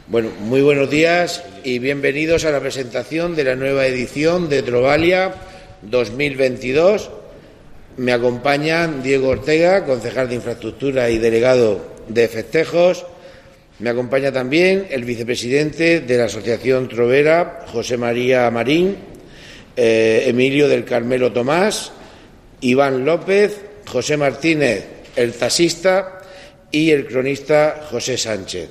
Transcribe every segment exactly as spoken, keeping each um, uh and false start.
Bueno, muy buenos días y bienvenidos a la presentación de la nueva edición de Trovalia dos mil veintidós. Me acompañan Diego Ortega, concejal de Infraestructura y delegado de Festejos. Me acompaña también el vicepresidente de la Asociación Trovera, José María Marín, eh, Emilio del Carmelo Tomás, Iván López, José Martínez, el taxista, y el cronista José Sánchez.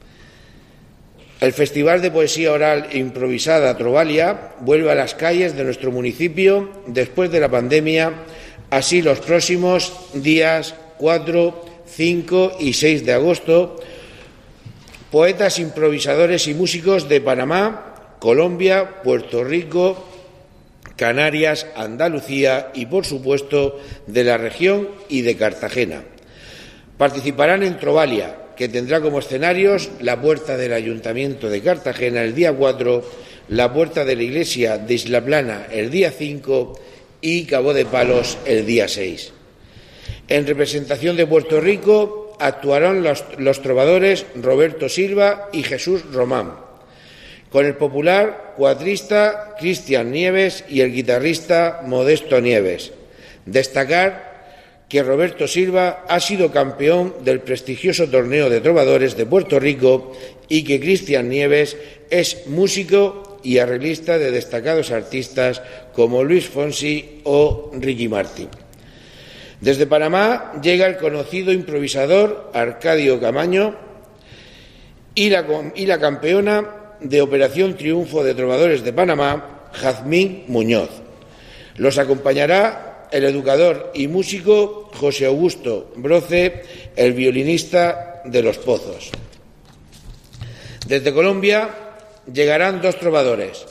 El Festival de Poesía Oral e Improvisada Trovalia vuelve a las calles de nuestro municipio después de la pandemia, así los próximos días cuatro, cinco y seis de agosto. Poetas, improvisadores y músicos de Panamá, Colombia, Puerto Rico, Canarias, Andalucía y, por supuesto, de la región y de Cartagena. Participarán en Trovalia, que tendrá como escenarios la puerta del Ayuntamiento de Cartagena el día cuatro, la puerta de la Iglesia de Isla Plana el día cinco y Cabo de Palos el día seis. En representación de Puerto Rico actuarán los, los trovadores Roberto Silva y Jesús Román, con el popular cuatrista Cristian Nieves y el guitarrista Modesto Nieves. Destacar que Roberto Silva ha sido campeón del prestigioso torneo de trovadores de Puerto Rico y que Cristian Nieves es músico y arreglista de destacados artistas como Luis Fonsi o Ricky Martin. Desde Panamá llega el conocido improvisador Arcadio Camaño y la, y la campeona de Operación Triunfo de Trovadores de Panamá, Jazmín Muñoz. Los acompañará el educador y músico José Augusto Broce, el violinista de Los Pozos. Desde Colombia llegarán dos trovadores,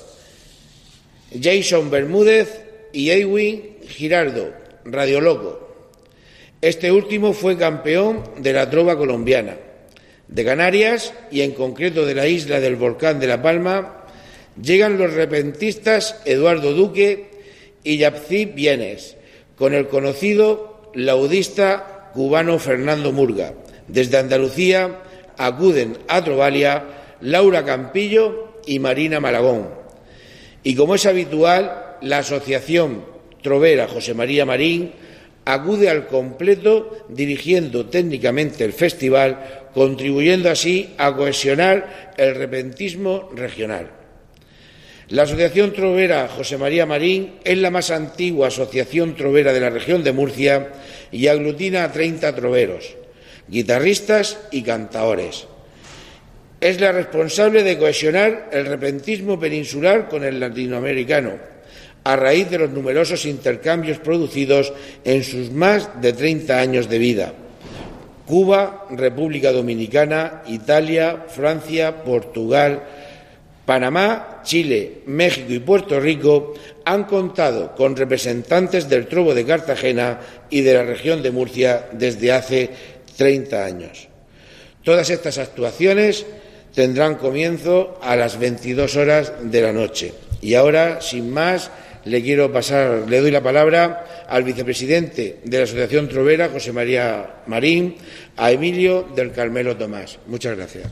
Jason Bermúdez y Edwin Giraldo, Radio Loco. Este último fue campeón de la trova colombiana. De Canarias, y en concreto de la isla del Volcán de La Palma, llegan los repentistas Eduardo Duque y Yapcí Vienes, con el conocido laudista cubano Fernando Murga. Desde Andalucía acuden a Trovalia Laura Campillo y Marina Malagón. Y como es habitual, la Asociación Trovera José María Marín acude al completo dirigiendo técnicamente el festival, contribuyendo así a cohesionar el repentismo regional. La Asociación Trovera José María Marín es la más antigua asociación trovera de la región de Murcia y aglutina a treinta troveros, guitarristas y cantaores. Es la responsable de cohesionar el repentismo peninsular con el latinoamericano, a raíz de los numerosos intercambios producidos en sus más de treinta años de vida. Cuba, República Dominicana, Italia, Francia, Portugal, Panamá, Chile, México y Puerto Rico han contado con representantes del trovo de Cartagena y de la región de Murcia desde hace treinta años. Todas estas actuaciones tendrán comienzo a las veintidós horas de la noche. Y ahora, sin más, le quiero pasar, le doy la palabra al vicepresidente de la Asociación Trovera, José María Marín, a Emilio del Carmelo Tomás. Muchas gracias.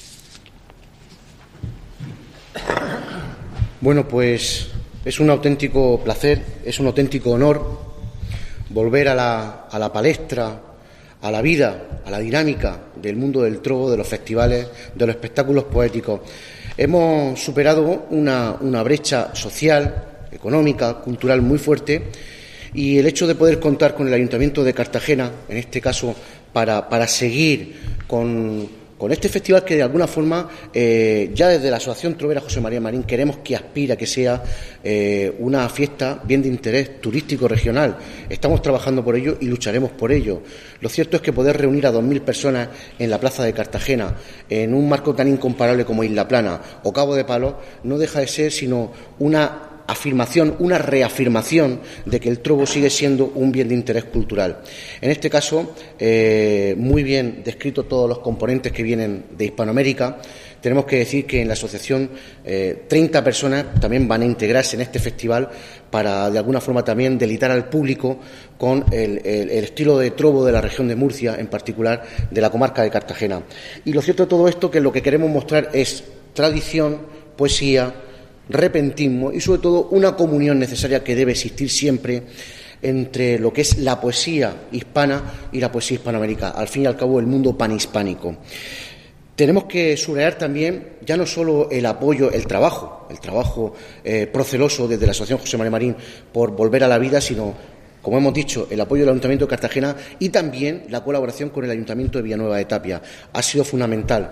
Bueno, pues es un auténtico placer, es un auténtico honor volver a la, a la palestra, a la vida, a la dinámica del mundo del trovo, de los festivales, de los espectáculos poéticos. Hemos superado una, una brecha social, económica, cultural muy fuerte, y el hecho de poder contar con el Ayuntamiento de Cartagena, en este caso, para, para seguir con... Con este festival que de alguna forma, eh, ya desde la Asociación Trovera José María Marín, queremos que aspira, que sea eh, una fiesta bien de interés turístico regional. Estamos trabajando por ello y lucharemos por ello. Lo cierto es que poder reunir a dos mil personas en la plaza de Cartagena, en un marco tan incomparable como Isla Plana o Cabo de Palos, no deja de ser sino una afirmación, una reafirmación de que el trobo sigue siendo un bien de interés cultural. En este caso, eh, muy bien descrito todos los componentes que vienen de Hispanoamérica. Tenemos que decir que en la asociación eh, treinta personas también van a integrarse en este festival para, de alguna forma, también delitar al público con el, el, el estilo de trobo de la región de Murcia, en particular de la comarca de Cartagena. Y lo cierto de todo esto que lo que queremos mostrar es tradición, poesía, repentismo y, sobre todo, una comunión necesaria que debe existir siempre entre lo que es la poesía hispana y la poesía hispanoamericana, al fin y al cabo el mundo panhispánico. Tenemos que subrayar también ya no solo el apoyo, el trabajo, el trabajo eh, proceloso desde la Asociación José María Marín por volver a la vida, sino, como hemos dicho, el apoyo del Ayuntamiento de Cartagena y también la colaboración con el Ayuntamiento de Villanueva de Tapia. Ha sido fundamental.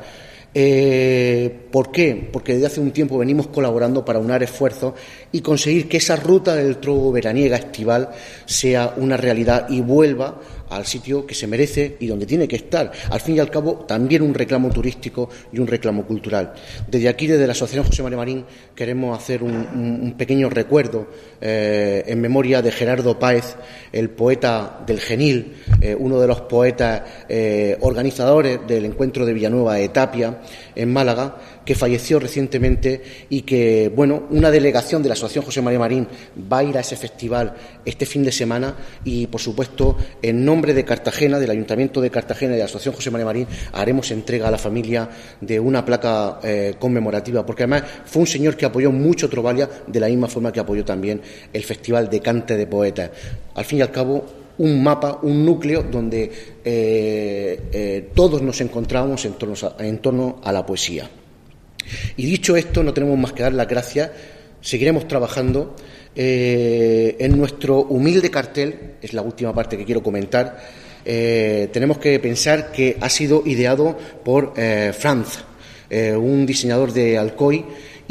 Eh, ¿Por qué? Porque desde hace un tiempo venimos colaborando para unar esfuerzos y conseguir que esa ruta del trobo veraniega estival sea una realidad y vuelva al sitio que se merece y donde tiene que estar. Al fin y al cabo, también un reclamo turístico y un reclamo cultural. Desde aquí, desde la Asociación José María Marín, queremos hacer un, un, un pequeño recuerdo eh, en memoria de Gerardo Páez, el poeta del Genil, eh, uno de los poetas eh, organizadores del encuentro de Villanueva de Tapia, en Málaga, que falleció recientemente y que, bueno, una delegación de la Asociación José María Marín va a ir a ese festival este fin de semana y, por supuesto, en nombre de Cartagena, del Ayuntamiento de Cartagena y de la Asociación José María Marín, haremos entrega a la familia de una placa eh, conmemorativa, porque además fue un señor que apoyó mucho Trovalia de la misma forma que apoyó también el Festival de Cante de Poetas. Al fin y al cabo, un mapa, un núcleo donde eh, eh, todos nos encontramos en torno, a, en torno a la poesía. Y dicho esto, no tenemos más que dar las gracias. Seguiremos trabajando eh, en nuestro humilde cartel. Es la última parte que quiero comentar. Eh, tenemos que pensar que ha sido ideado por eh, Franz, eh, un diseñador de Alcoy,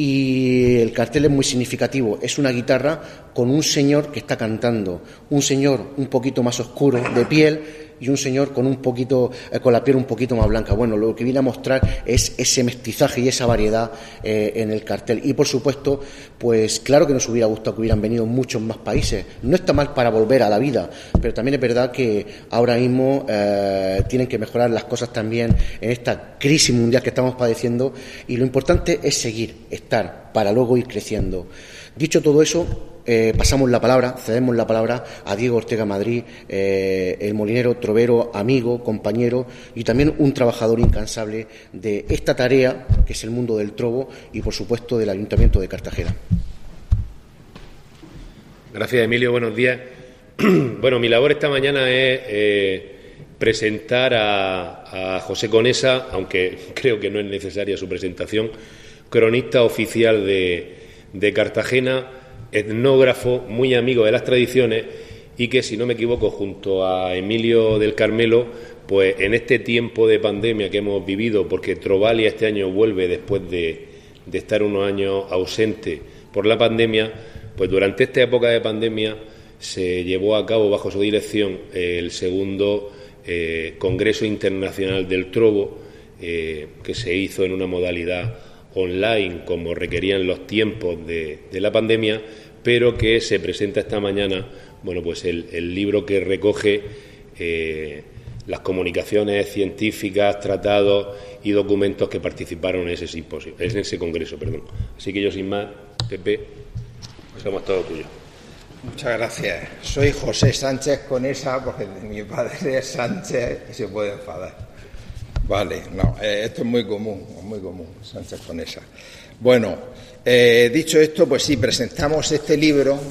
y el cartel es muy significativo. Es una guitarra con un señor que está cantando, un señor un poquito más oscuro de piel y un señor con un poquito eh, con la piel un poquito más blanca. Bueno, lo que viene a mostrar es ese mestizaje y esa variedad eh, en el cartel. Y, por supuesto, pues claro que nos hubiera gustado que hubieran venido muchos más países. No está mal para volver a la vida, pero también es verdad que ahora mismo eh, tienen que mejorar las cosas también en esta crisis mundial que estamos padeciendo, y lo importante es seguir, estar, para luego ir creciendo. Dicho todo eso, Eh, pasamos la palabra, cedemos la palabra a Diego Ortega Madrid, eh, el molinero, trovero, amigo, compañero y también un trabajador incansable de esta tarea que es el mundo del trobo y, por supuesto, del Ayuntamiento de Cartagena. Gracias, Emilio. Buenos días. Bueno, mi labor esta mañana es eh, presentar a, a José Conesa, aunque creo que no es necesaria su presentación, cronista oficial de, de Cartagena, etnógrafo, muy amigo de las tradiciones y que, si no me equivoco, junto a Emilio del Carmelo, pues en este tiempo de pandemia que hemos vivido, porque Trovalia este año vuelve después de, de estar unos años ausente por la pandemia, pues durante esta época de pandemia se llevó a cabo bajo su dirección el segundo eh, Congreso Internacional del Trobo, eh, que se hizo en una modalidad online, como requerían los tiempos de, de la pandemia, pero que se presenta esta mañana, bueno, pues el, el libro que recoge eh, las comunicaciones científicas, tratados y documentos que participaron en ese simposio, en ese congreso, perdón. Así que yo, sin más, Pepe, somos todos tuyos. Muchas gracias. Soy José Sánchez Conesa, porque mi padre es Sánchez y se puede enfadar. Vale, no, eh, esto es muy común, muy común, Sánchez Conesa. Bueno, eh, dicho esto, pues sí, presentamos este libro,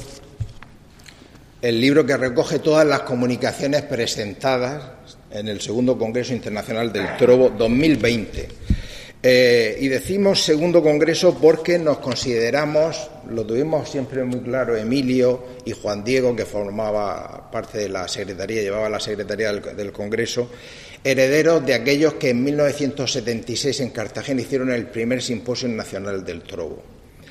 el libro que recoge todas las comunicaciones presentadas en el segundo Congreso Internacional del Trobo dos mil veinte. Eh, y decimos segundo congreso porque nos consideramos, lo tuvimos siempre muy claro Emilio y Juan Diego, que formaba parte de la secretaría, llevaba la secretaría del, del congreso, herederos de aquellos que en mil novecientos setenta y seis en Cartagena hicieron el primer simposio nacional del trobo.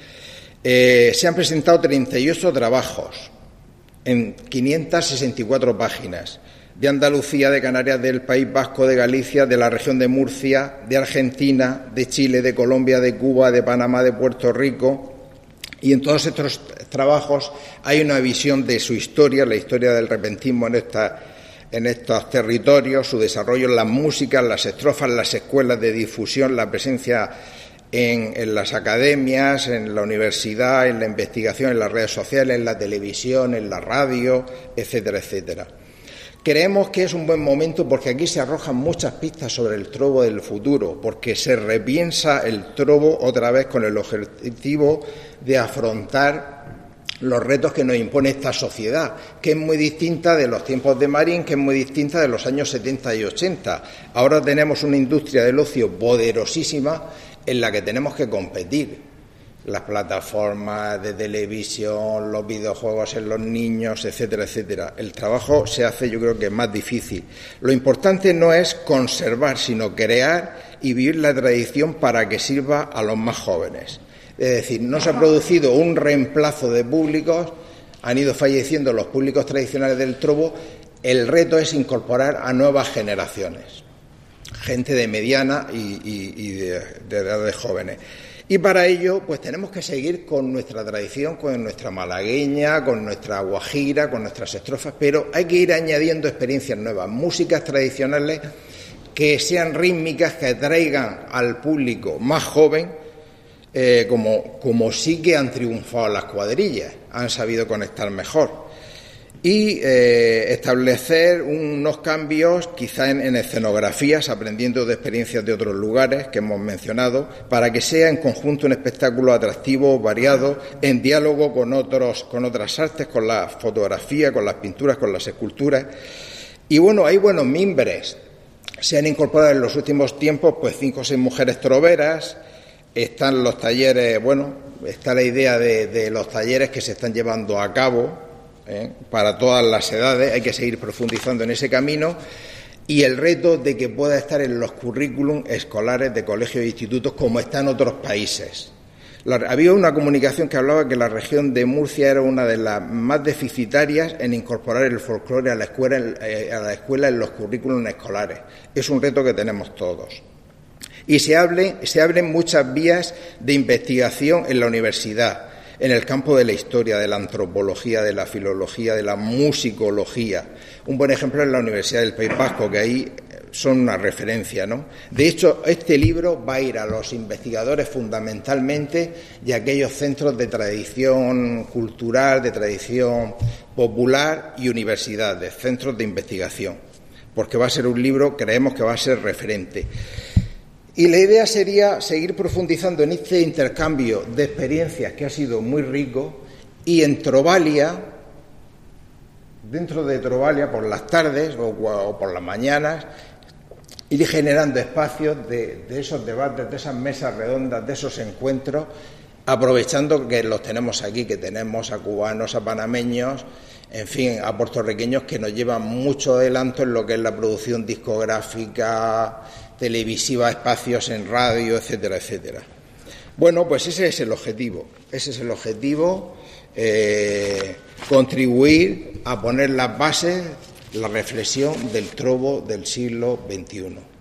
Eh, se han presentado treinta y ocho trabajos en quinientas sesenta y cuatro páginas, de Andalucía, de Canarias, del País Vasco, de Galicia, de la región de Murcia, de Argentina, de Chile, de Colombia, de Cuba, de Panamá, de Puerto Rico, Y en todos estos trabajos hay una visión de su historia, la historia del repentismo en, esta, en estos territorios, su desarrollo en las músicas, las estrofas, las escuelas de difusión, la presencia en, en las academias, en la universidad, en la investigación, en las redes sociales, en la televisión, en la radio, etcétera, etcétera. Creemos que es un buen momento porque aquí se arrojan muchas pistas sobre el trobo del futuro, porque se repiensa el trobo otra vez con el objetivo de afrontar los retos que nos impone esta sociedad, que es muy distinta de los tiempos de Marín, que es muy distinta de los años setenta y ochenta. Ahora tenemos una industria del ocio poderosísima en la que tenemos que competir. Las plataformas de televisión, los videojuegos en los niños, etcétera, etcétera. El trabajo se hace, yo creo que es más difícil. Lo importante no es conservar, sino crear y vivir la tradición para que sirva a los más jóvenes. Es decir, no se ha producido un reemplazo de públicos, han ido falleciendo los públicos tradicionales del trobo. El reto es incorporar a nuevas generaciones, gente de mediana y, y, y de, de edades jóvenes. Y para ello, pues tenemos que seguir con nuestra tradición, con nuestra malagueña, con nuestra guajira, con nuestras estrofas, pero hay que ir añadiendo experiencias nuevas, músicas tradicionales que sean rítmicas, que atraigan al público más joven, eh, como, como sí que han triunfado las cuadrillas, han sabido conectar mejor. Y eh, establecer unos cambios quizá en, en escenografías, aprendiendo de experiencias de otros lugares que hemos mencionado, para que sea en conjunto un espectáculo atractivo, variado, en diálogo con otros, con otras artes, con la fotografía, con las pinturas, con las esculturas. Y bueno, hay buenos mimbres. Se han incorporado en los últimos tiempos pues cinco o seis mujeres troveras. Están los talleres, bueno, está la idea de, de los talleres que se están llevando a cabo, ¿Eh? para todas las edades. Hay que seguir profundizando en ese camino y el reto de que pueda estar en los currículum escolares de colegios e institutos como está en otros países. La, había una comunicación que hablaba que la región de Murcia era una de las más deficitarias en incorporar el folclore a la escuela, a la escuela en los currículum escolares. Es un reto que tenemos todos. Y se, hable, se abren muchas vías de investigación en la universidad, en el campo de la historia, de la antropología, de la filología, de la musicología. Un buen ejemplo es la Universidad del País Vasco, que ahí son una referencia, ¿no? De hecho, este libro va a ir a los investigadores fundamentalmente y a aquellos centros de tradición cultural, de tradición popular y universidades, centros de investigación, porque va a ser un libro, creemos que va a ser referente. Y la idea sería seguir profundizando en este intercambio de experiencias que ha sido muy rico y en Trovalia, dentro de Trovalia, por las tardes o, o por las mañanas, ir generando espacios de, de esos debates, de esas mesas redondas, de esos encuentros, aprovechando que los tenemos aquí, que tenemos a cubanos, a panameños, en fin, a puertorriqueños que nos llevan mucho adelanto en lo que es la producción discográfica, televisiva, espacios en radio, etcétera, etcétera. Bueno, pues ese es el objetivo, ese es el objetivo, eh, contribuir a poner las bases, la reflexión del trobo del siglo veintiuno.